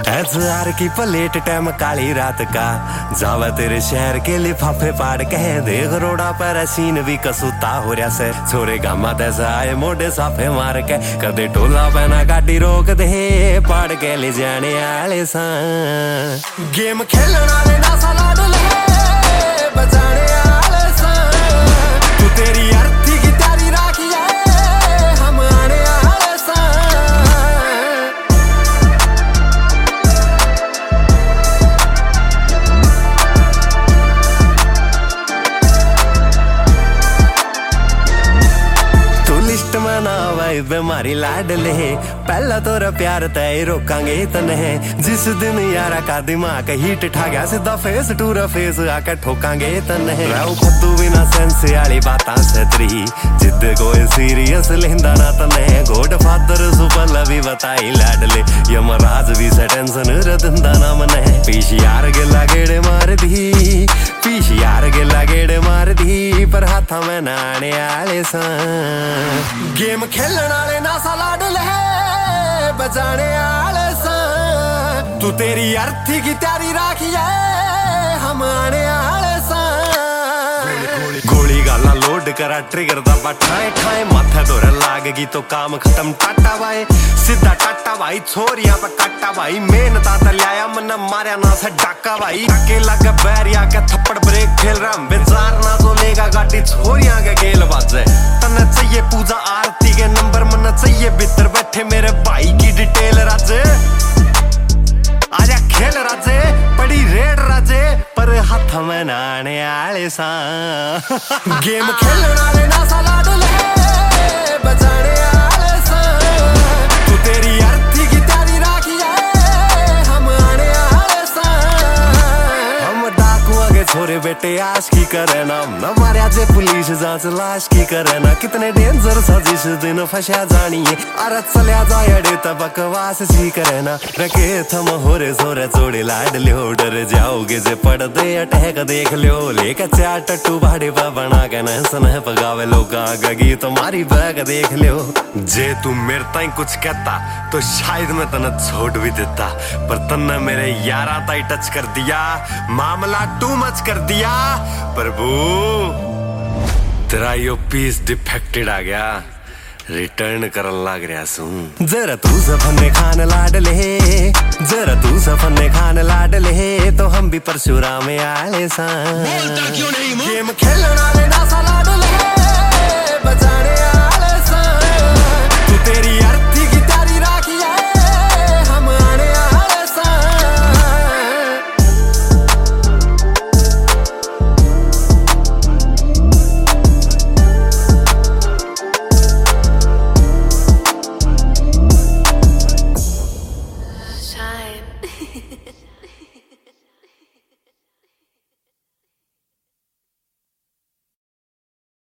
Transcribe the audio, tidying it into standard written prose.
HR की plate time काली रात का जावा तेरे शहर के लिफाफे पाड़ के देख रोड़ा पर सीन भी कसूता हो रहा से छोरे गामा तैसा आए मोटे साफे मार के कदे टोला पहना गाड़ी रोक दे पाड़ के ले जाने आले सा गेम खेलने वाले ना सलाड ले बजाने आले सा तू तेरी अर्थी की तारी राखी है हम आने आले सा बीमारी लाड ले पहला तोरा प्यार तय रोकांगे तने जिस दिन यारा का दिमाग हीट ठा गया सीधा फेस टूरा फेस आके ठोकांगे तने राव खुदू बिना सेंस वाली बातां सतरी जिद कोई सीरियस लेंदा ना तने गॉड फादर सुपल भी बताई लाड ले यमराज भी से टेंशन रदंदा ना मने पीछ यार के लागेड़े मार दी पीछ यार के लागेड़े मार दी पर हाथा में नाने आले सा गेम खेलने वाले ना सलाड ले बजाने आले सा तू तेरी अर्थी की तैयारी राखी है हम आने आले सा गोली गाला लोड करा ट्रिगर दबा ठाए ठाए माथा दौरे लागेगी तो काम खत्म टाटा भाई सीधा टाटा भाई छोरिया पे काटा भाई मेन ताता लिया मन मारिया ना से डाका भाई अकेला के बैरिया के थप्पड़ ब्रेक खेल रहा बेजार ना तो लेगा गाड़ी छोरिया के गेल बाजे तने चाहिए पूजा आरती के नंबर मन चाहिए भीतर बैठे मेरे भाई की डिटेल राजे आजा खेल राजे पड़ी रेड राजे पर हाथ में नाने आले सा गेम खेलने वाले ना सलाड ले बजाने आले सा तू तेरी अर्थी की तैयारी राखी है हम आने आले सा हम डाकुआ के छोरे बेटे आश की करे ना न मारिया जे पुलिस जांच लाश की करे ना कितने डेंजर साजिश दिन फंसा जानी है अरे चलिया जाए तब बकवास जी करे ना रखे थम होरे सोरे चोड़े लाड लियो डर जाओगे जे पड़ दे अटैक देख लियो लेके चार टट्टू भाड़े पर बना के नहसन है पगावे लोग गगी तुम्हारी बैग देख लियो जे तू मेरे ताई कुछ कहता तो शायद मैं तने छोड़ भी देता पर तन्ने मेरे यारा ताई टच कर दिया मामला टू मच कर दिया प्रभु तेरा यो पीस डिफेक्टेड आ गया रिटर्न करन लाग रहा सू जरा तू सफने खान लाड ले जरा तू सफने खान लाड ले तो हम भी परशुराम आले सा गेम खेलने वाले ना सलाड ले